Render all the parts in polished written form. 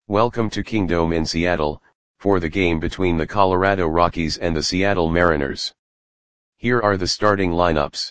Welcome to Kingdome in Seattle, for the game between the Colorado Rockies and the Seattle Mariners. Here are the starting lineups.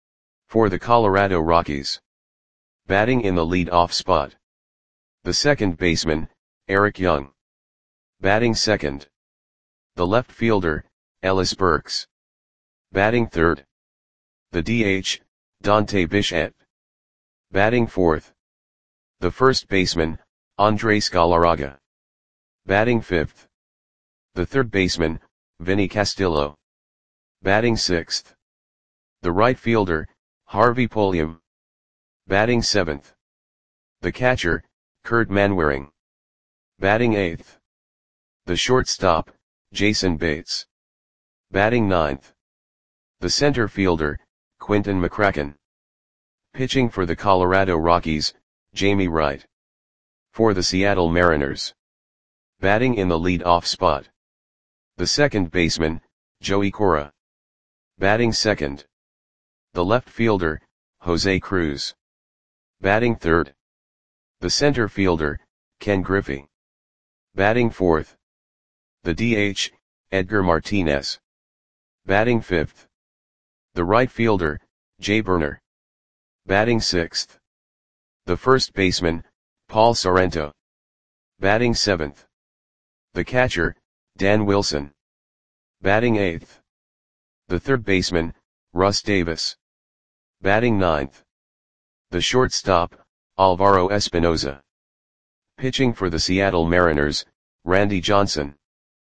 For the Colorado Rockies. Batting in the lead-off spot. The second baseman, Eric Young. Batting second. The left fielder, Ellis Burks. Batting third. The DH, Dante Bichette. Batting fourth. The first baseman, Andres Galarraga. Batting fifth. The third baseman, Vinny Castillo. Batting sixth. The right fielder, Harvey Polium. Batting seventh. The catcher, Kurt Manwaring. Batting eighth. The shortstop, Jason Bates. Batting ninth. The center fielder, Quinton McCracken. Pitching for the Colorado Rockies, Jamie Wright. For the Seattle Mariners. Batting in the lead-off spot. The second baseman, Joey Cora. Batting second. The left fielder, Jose Cruz. Batting third. The center fielder, Ken Griffey. Batting fourth. The DH, Edgar Martinez. Batting fifth. The right fielder, Jay Burner. Batting sixth. The first baseman, Paul Sorrento. Batting seventh. The catcher, Dan Wilson. Batting eighth. The third baseman, Russ Davis. Batting ninth. The shortstop, Alvaro Espinoza. Pitching for the Seattle Mariners, Randy Johnson.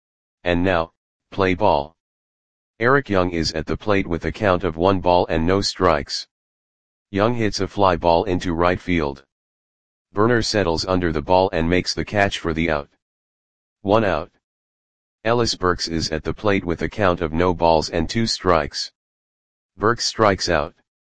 And now, play ball. Eric Young is at the plate with a count of 1 ball and no strikes. Young hits a fly ball into right field. Burner settles under the ball and makes the catch for the out. 1 out. Ellis Burks is at the plate with a count of no balls and 2 strikes. Burks strikes out.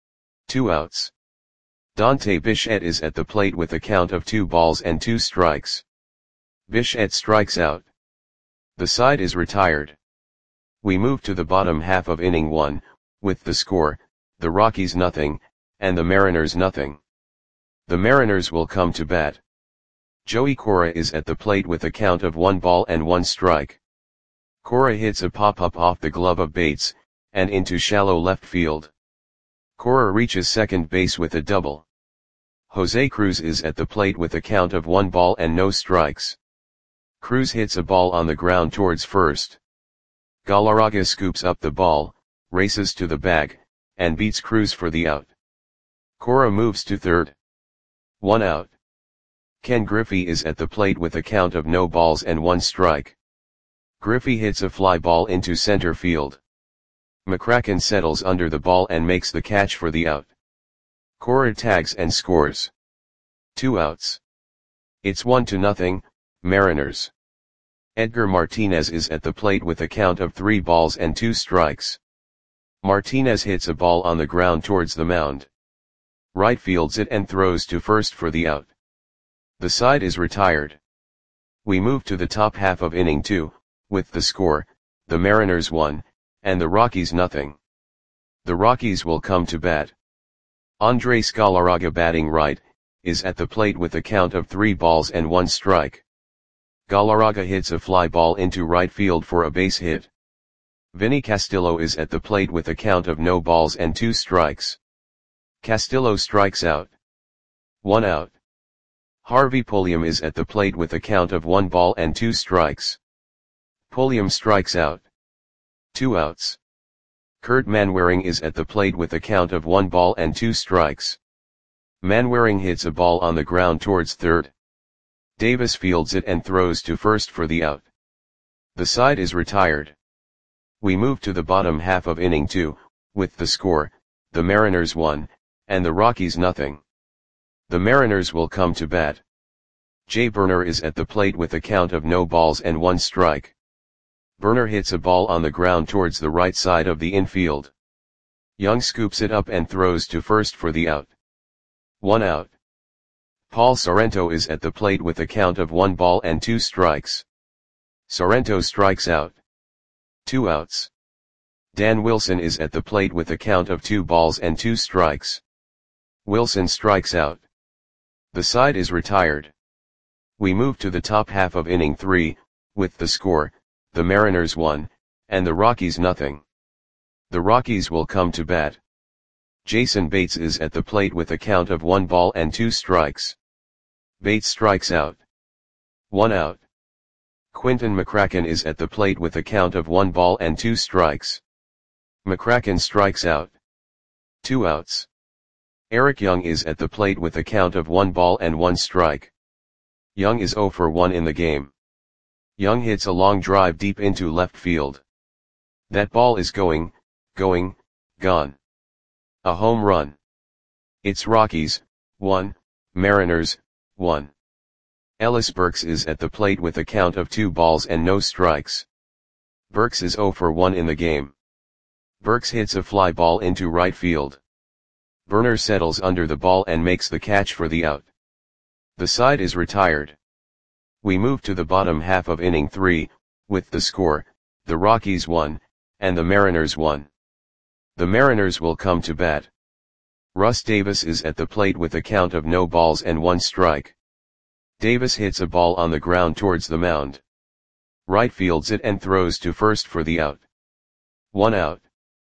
2 outs. Dante Bichette is at the plate with a count of 2 balls and 2 strikes. Bichette strikes out. The side is retired. We move to the bottom half of inning 1, with the score, the Rockies nothing, and the Mariners nothing. The Mariners will come to bat. Joey Cora is at the plate with a count of 1 ball and 1 strike. Cora hits a pop-up off the glove of Bates, and into shallow left field. Cora reaches second base with a double. Jose Cruz is at the plate with a count of 1 ball and no strikes. Cruz hits a ball on the ground towards first. Galarraga scoops up the ball, races to the bag, and beats Cruz for the out. Cora moves to third. 1 out. Ken Griffey is at the plate with a count of no balls and 1 strike. Griffey hits a fly ball into center field. McCracken settles under the ball and makes the catch for the out. Cora tags and scores. 2 outs. It's 1-0, Mariners. Edgar Martinez is at the plate with a count of 3 balls and 2 strikes. Martinez hits a ball on the ground towards the mound. Right fields it and throws to first for the out. The side is retired. We move to the top half of inning 2, with the score, the Mariners 1, and the Rockies nothing. The Rockies will come to bat. Andres Galarraga batting right, is at the plate with a count of 3 balls and 1 strike. Galarraga hits a fly ball into right field for a base hit. Vinny Castillo is at the plate with a count of no balls and 2 strikes. Castillo strikes out. 1 out. Harvey Polium is at the plate with a count of 1 ball and 2 strikes. Polium strikes out. 2 outs. Kurt Manwaring is at the plate with a count of 1 ball and 2 strikes. Manwaring hits a ball on the ground towards third. Davis fields it and throws to first for the out. The side is retired. We move to the bottom half of inning 2, with the score, the Mariners 1, and the Rockies nothing. The Mariners will come to bat. Jay Burner is at the plate with a count of no balls and 1 strike. Burner hits a ball on the ground towards the right side of the infield. Young scoops it up and throws to first for the out. 1 out. Paul Sorrento is at the plate with a count of 1 ball and 2 strikes. Sorrento strikes out. 2 outs. Dan Wilson is at the plate with a count of 2 balls and 2 strikes. Wilson strikes out. The side is retired. We move to the top half of inning 3, with the score, the Mariners 1, and the Rockies nothing. The Rockies will come to bat. Jason Bates is at the plate with a count of 1 ball and 2 strikes. Bates strikes out. 1 out. Quinton McCracken is at the plate with a count of 1 ball and 2 strikes. McCracken strikes out. 2 outs. Eric Young is at the plate with a count of 1 ball and 1 strike. Young is 0 for 1 in the game. Young hits a long drive deep into left field. That ball is going, gone. A home run. It's Rockies, 1, Mariners, 1. Ellis Burks is at the plate with a count of 2 balls and no strikes. Burks is 0 for 1 in the game. Burks hits a fly ball into right field. Burner settles under the ball and makes the catch for the out. The side is retired. We move to the bottom half of inning 3, with the score, the Rockies 1, and the Mariners 1. The Mariners will come to bat. Russ Davis is at the plate with a count of no balls and 1 strike. Davis hits a ball on the ground towards the mound. Right fields it and throws to first for the out. 1 out.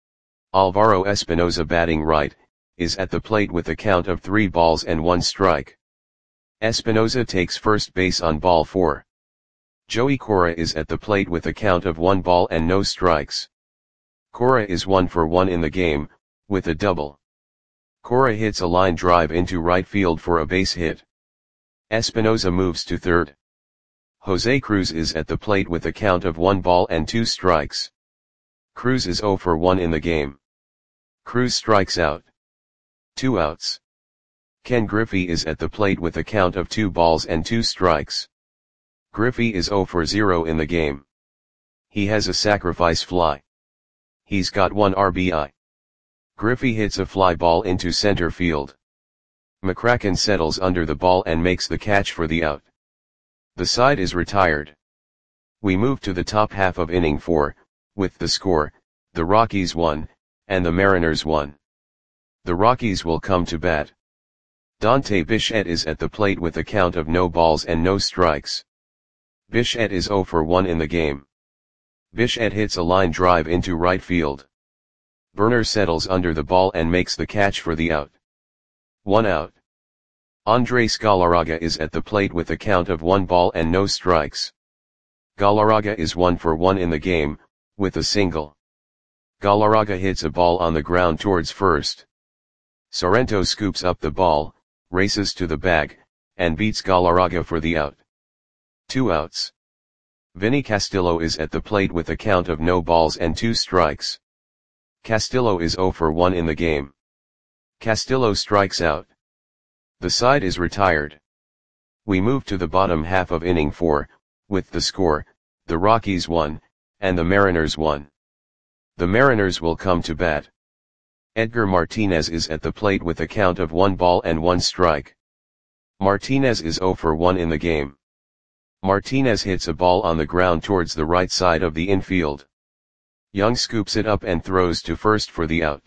Alvaro Espinoza, batting right, is at the plate with a count of 3 balls and 1 strike. Espinoza takes first base on ball 4. Joey Cora is at the plate with a count of 1 ball and no strikes. Cora is 1 for 1 in the game, with a double. Cora hits a line drive into right field for a base hit. Espinoza moves to third. Jose Cruz is at the plate with a count of 1 ball and 2 strikes. Cruz is 0 for 1 in the game. Cruz strikes out. 2 outs. Ken Griffey is at the plate with a count of 2 balls and 2 strikes. Griffey is 0 for 0 in the game. He has a sacrifice fly. He's got 1 RBI. Griffey hits a fly ball into center field. McCracken settles under the ball and makes the catch for the out. The side is retired. We move to the top half of inning 4, with the score, the Rockies 1, and the Mariners 1. The Rockies will come to bat. Dante Bichette is at the plate with a count of no balls and no strikes. Bichette is 0 for 1 in the game. Bichette hits a line drive into right field. Burner settles under the ball and makes the catch for the out. 1 out. Andres Galarraga is at the plate with a count of 1 ball and no strikes. Galarraga is 1 for 1 in the game, with a single. Galarraga hits a ball on the ground towards first. Sorrento scoops up the ball, races to the bag, and beats Galarraga for the out. 2 outs. Vinny Castillo is at the plate with a count of no balls and 2 strikes. Castillo is 0 for 1 in the game. Castillo strikes out. The side is retired. We move to the bottom half of inning 4, with the score, the Rockies 1, and the Mariners 1. The Mariners will come to bat. Edgar Martinez is at the plate with a count of 1 ball and 1 strike. Martinez is 0 for 1 in the game. Martinez hits a ball on the ground towards the right side of the infield. Young scoops it up and throws to first for the out.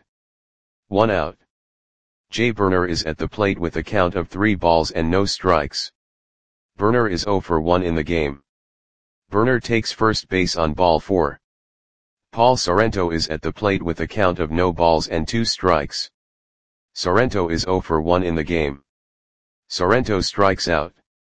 1 out. Jay Burner is at the plate with a count of 3 balls and no strikes. Burner is 0 for 1 in the game. Burner takes first base on ball 4. Paul Sorrento is at the plate with a count of no balls and 2 strikes. Sorrento is 0 for 1 in the game. Sorrento strikes out.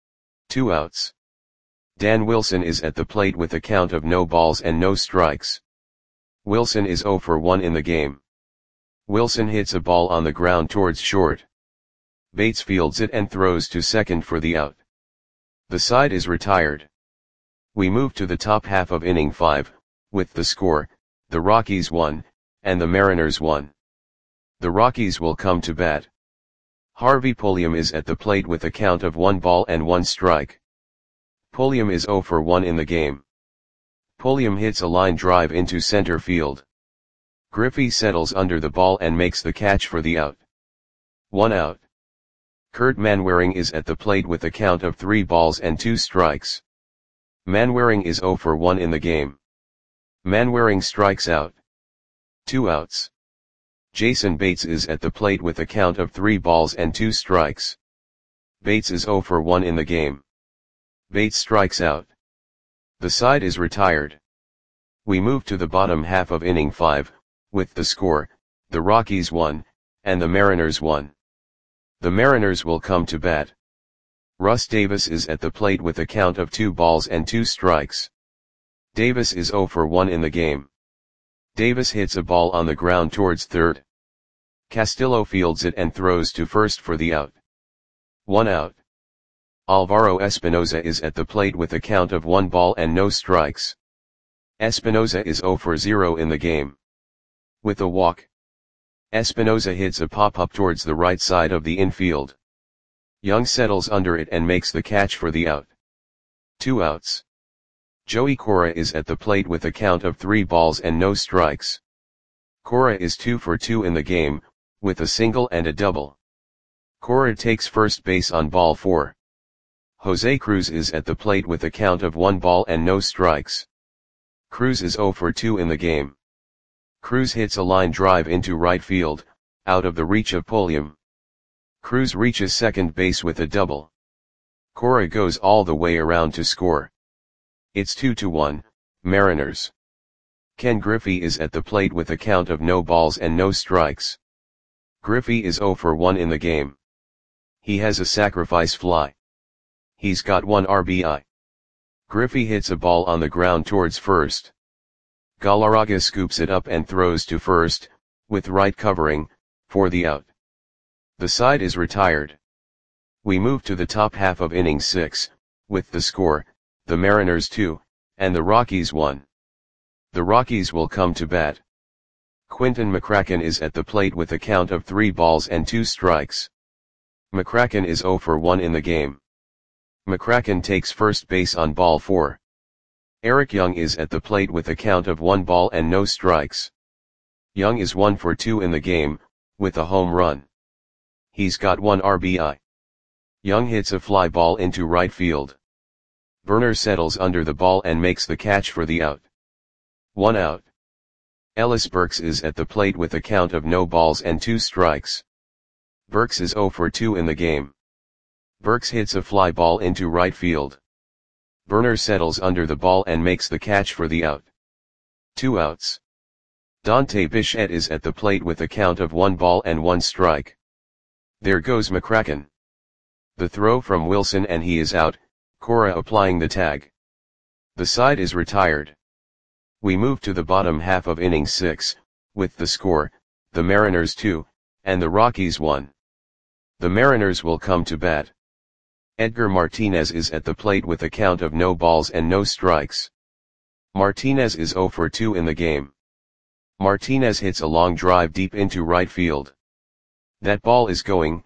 2 outs. Dan Wilson is at the plate with a count of no balls and no strikes. Wilson is 0 for 1 in the game. Wilson hits a ball on the ground towards short. Bates fields it and throws to second for the out. The side is retired. We move to the top half of inning 5, with the score, the Rockies 1, and the Mariners 1. The Rockies will come to bat. Harvey Pulliam is at the plate with a count of 1 ball and 1 strike. Pulliam is 0 for 1 in the game. Pulliam hits a line drive into center field. Griffey settles under the ball and makes the catch for the out. 1 out. Kurt Manwaring is at the plate with a count of 3 balls and 2 strikes. Manwaring is 0 for 1 in the game. Manwaring strikes out. 2 outs. Jason Bates is at the plate with a count of 3 balls and 2 strikes. Bates is 0 for 1 in the game. Bates strikes out. The side is retired. We move to the bottom half of inning 5, with the score, the Rockies 1, and the Mariners 1. The Mariners will come to bat. Russ Davis is at the plate with a count of 2 balls and 2 strikes. Davis is 0 for 1 in the game. Davis hits a ball on the ground towards third. Castillo fields it and throws to first for the out. 1 out. Alvaro Espinoza is at the plate with a count of 1 ball and no strikes. Espinoza is 0 for 0 in the game. With a walk, Espinoza hits a pop-up towards the right side of the infield. Young settles under it and makes the catch for the out. 2 outs. Joey Cora is at the plate with a count of 3 balls and no strikes. Cora is 2 for 2 in the game, with a single and a double. Cora takes first base on ball 4. Jose Cruz is at the plate with a count of 1 ball and no strikes. Cruz is 0 for 2 in the game. Cruz hits a line drive into right field, out of the reach of Pulliam. Cruz reaches second base with a double. Cora goes all the way around to score. It's 2-1, Mariners. Ken Griffey is at the plate with a count of no balls and no strikes. Griffey is 0 for 1 in the game. He has a sacrifice fly. He's got 1 RBI. Griffey hits a ball on the ground towards first. Galarraga scoops it up and throws to first, with right covering, for the out. The side is retired. We move to the top half of inning 6, with the score, the Mariners 2, and the Rockies 1. The Rockies will come to bat. Quinton McCracken is at the plate with a count of 3 balls and 2 strikes. McCracken is 0 for 1 in the game. McCracken takes first base on ball 4. Eric Young is at the plate with a count of 1 ball and no strikes. Young is 1 for 2 in the game, with a home run. He's got 1 RBI. Young hits a fly ball into right field. Burner settles under the ball and makes the catch for the out. 1 out. Ellis Burks is at the plate with a count of no balls and 2 strikes. Burks is 0 for 2 in the game. Burks hits a fly ball into right field. Burner settles under the ball and makes the catch for the out. 2 outs. Dante Bichette is at the plate with a count of 1 ball and 1 strike. There goes McCracken. The throw from Wilson and he is out, Cora applying the tag. The side is retired. We move to the bottom half of inning 6, with the score, the Mariners 2, and the Rockies 1. The Mariners will come to bat. Edgar Martinez is at the plate with a count of no balls and no strikes. Martinez is 0 for 2 in the game. Martinez hits a long drive deep into right field. That ball is gone.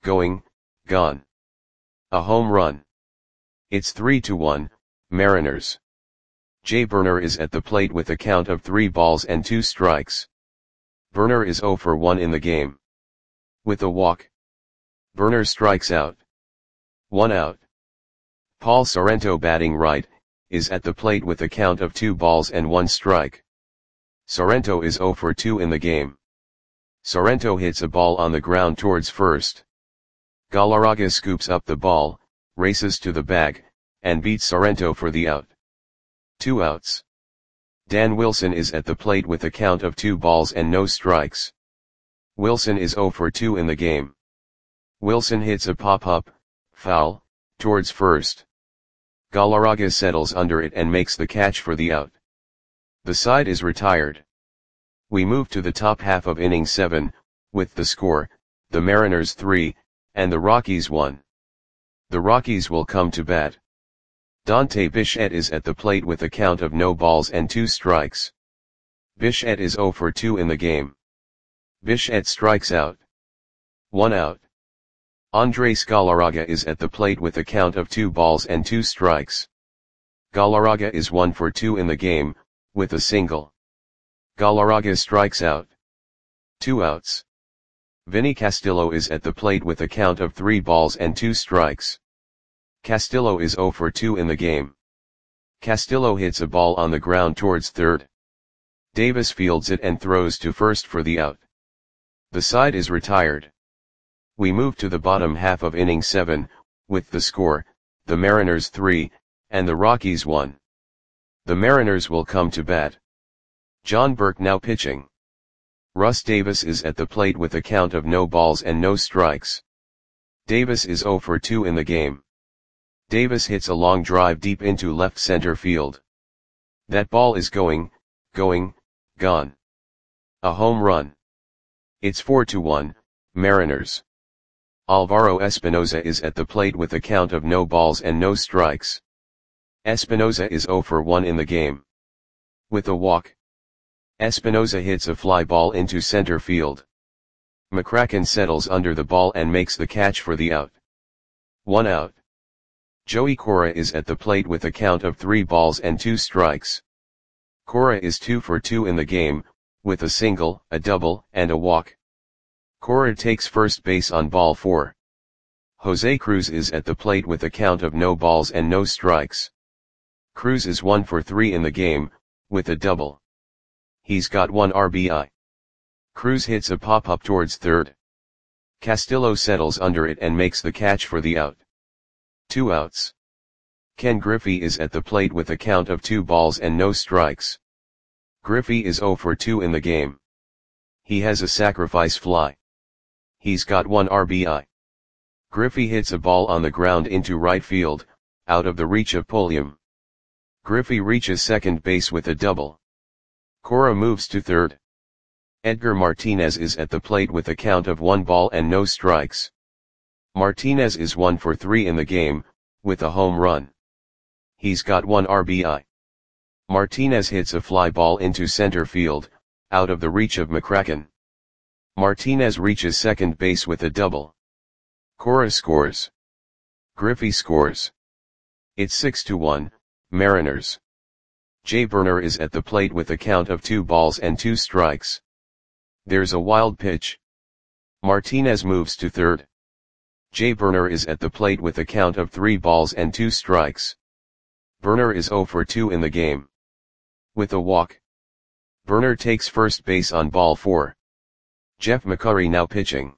A home run. It's 3-1, Mariners. Jay Burner is at the plate with a count of 3 balls and 2 strikes. Burner is 0 for 1 in the game. With a walk, Burner strikes out. 1 out. Paul Sorrento, batting right, is at the plate with a count of 2 balls and 1 strike. Sorrento is 0 for 2 in the game. Sorrento hits a ball on the ground towards first. Galarraga scoops up the ball, races to the bag, and beats Sorrento for the out. 2 outs. Dan Wilson is at the plate with a count of 2 balls and no strikes. Wilson is 0 for 2 in the game. Wilson hits a pop-up, foul, towards first. Galarraga settles under it and makes the catch for the out. The side is retired. We move to the top half of inning 7, with the score, the Mariners 3, and the Rockies 1. The Rockies will come to bat. Dante Bichette is at the plate with a count of no balls and 2 strikes. Bichette is 0 for 2 in the game. Bichette strikes out. 1 out. Andres Galarraga is at the plate with a count of 2 balls and 2 strikes. Galarraga is 1 for 2 in the game, with a single. Galarraga strikes out. 2 outs. Vinny Castillo is at the plate with a count of 3 balls and 2 strikes. Castillo is 0 for 2 in the game. Castillo hits a ball on the ground towards third. Davis fields it and throws to first for the out. The side is retired. We move to the bottom half of inning 7, with the score, the Mariners 3, and the Rockies 1. The Mariners will come to bat. John Burke now pitching. Russ Davis is at the plate with a count of no balls and no strikes. Davis is 0 for 2 in the game. Davis hits a long drive deep into left center field. That ball is gone. A home run. It's 4-1, Mariners. Alvaro Espinoza is at the plate with a count of no balls and no strikes. Espinoza is 0 for 1 in the game. With a walk. Espinoza hits a fly ball into center field. McCracken settles under the ball and makes the catch for the out. 1 out. Joey Cora is at the plate with a count of 3 balls and 2 strikes. Cora is 2 for 2 in the game, with a single, a double, and a walk. Cora takes first base on ball 4. Jose Cruz is at the plate with a count of no balls and no strikes. Cruz is 1 for 3 in the game, with a double. He's got 1 RBI. Cruz hits a pop-up towards third. Castillo settles under it and makes the catch for the out. 2 outs. Ken Griffey is at the plate with a count of 2 balls and no strikes. Griffey is 0 for 2 in the game. He has a sacrifice fly. He's got 1 RBI. Griffey hits a ball on the ground into right field, out of the reach of Pulliam. Griffey reaches second base with a double. Cora moves to third. Edgar Martinez is at the plate with a count of 1 ball and no strikes. Martinez is 1 for 3 in the game, with a home run. He's got 1 RBI. Martinez hits a fly ball into center field, out of the reach of McCracken. Martinez reaches second base with a double. Cora scores. Griffey scores. It's 6-1, Mariners. Jay Burner is at the plate with a count of 2 balls and 2 strikes. There's a wild pitch. Martinez moves to third. Jay Burner is at the plate with a count of 3 balls and 2 strikes. Burner is 0 for 2 in the game. With a walk. Burner takes first base on ball 4. Jeff McCurry now pitching.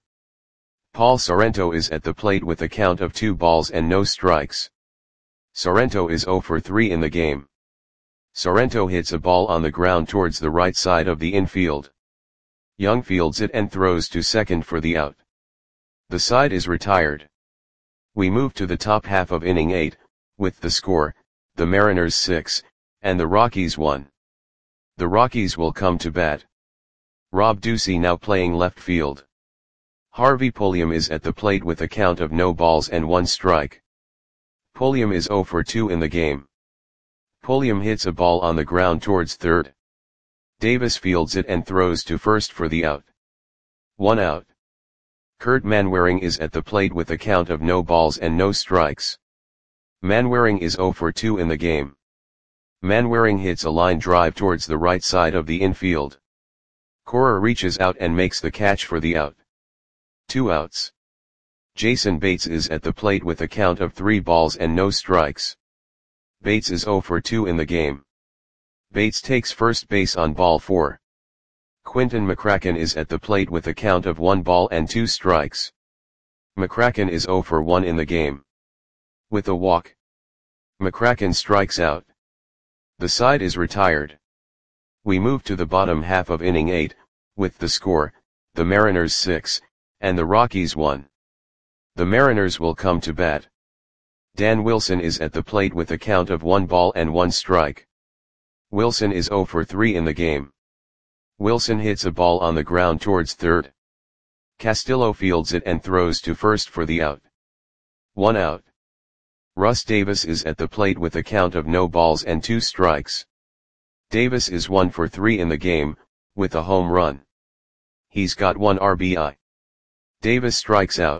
Paul Sorrento is at the plate with a count of 2 balls and no strikes. Sorrento is 0 for 3 in the game. Sorrento hits a ball on the ground towards the right side of the infield. Young fields it and throws to second for the out. The side is retired. We move to the top half of inning 8, with the score, the Mariners 6, and the Rockies 1. The Rockies will come to bat. Rob Ducey now playing left field. Harvey Pulliam is at the plate with a count of no balls and 1 strike. Pulliam is 0 for 2 in the game. Pulliam hits a ball on the ground towards third. Davis fields it and throws to first for the out. 1 out. Kurt Manwaring is at the plate with a count of no balls and no strikes. Manwaring is 0 for 2 in the game. Manwaring hits a line drive towards the right side of the infield. Cora reaches out and makes the catch for the out. 2 outs. Jason Bates is at the plate with a count of 3 balls and no strikes. Bates is 0 for 2 in the game. Bates takes first base on ball 4. Quinton McCracken is at the plate with a count of 1 ball and 2 strikes. McCracken is 0 for 1 in the game. With a walk. McCracken strikes out. The side is retired. We move to the bottom half of inning 8, with the score, the Mariners 6, and the Rockies 1. The Mariners will come to bat. Dan Wilson is at the plate with a count of 1 ball and 1 strike. Wilson is 0 for 3 in the game. Wilson hits a ball on the ground towards third. Castillo fields it and throws to first for the out. 1 out. Russ Davis is at the plate with a count of no balls and 2 strikes. Davis is 1 for 3 in the game, with a home run. He's got 1 RBI. Davis strikes out.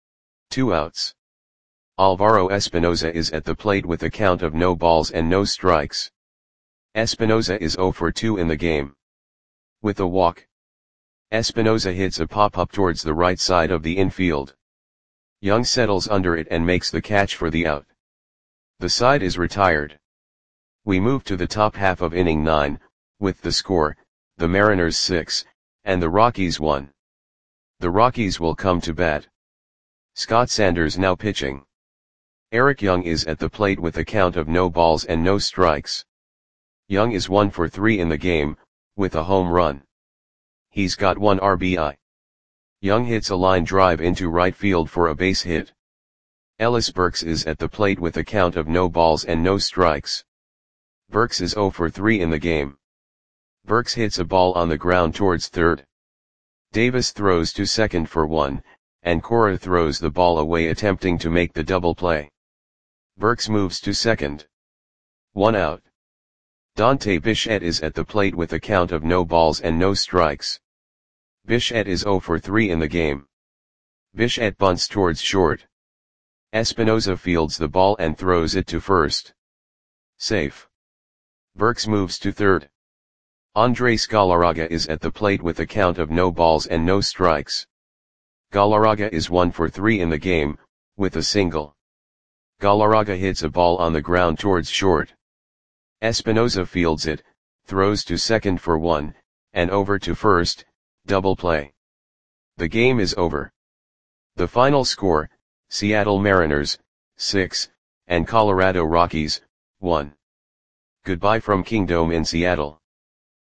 2 outs. Alvaro Espinoza is at the plate with a count of no balls and no strikes. Espinoza is 0 for 2 in the game. With a walk. Espinoza hits a pop-up towards the right side of the infield. Young settles under it and makes the catch for the out. The side is retired. We move to the top half of inning 9, with the score, the Mariners 6, and the Rockies 1. The Rockies will come to bat. Scott Sanders now pitching. Eric Young is at the plate with a count of no balls and no strikes. Young is 1 for 3 in the game, with a home run. He's got 1 RBI. Young hits a line drive into right field for a base hit. Ellis Burks is at the plate with a count of no balls and no strikes. Burks is 0 for 3 in the game. Burks hits a ball on the ground towards third. Davis throws to second for 1, and Cora throws the ball away attempting to make the double play. Burks moves to second. 1 out. Dante Bichette is at the plate with a count of no balls and no strikes. Bichette is 0 for 3 in the game. Bichette bunts towards short. Espinoza fields the ball and throws it to first. Safe. Burks moves to third. Andres Galarraga is at the plate with a count of no balls and no strikes. Galarraga is 1 for 3 in the game, with a single. Galarraga hits a ball on the ground towards short. Espinoza fields it, throws to second for 1, and over to first, double play. The game is over. The final score, Seattle Mariners, 6, and Colorado Rockies, 1. Goodbye from Kingdome in Seattle.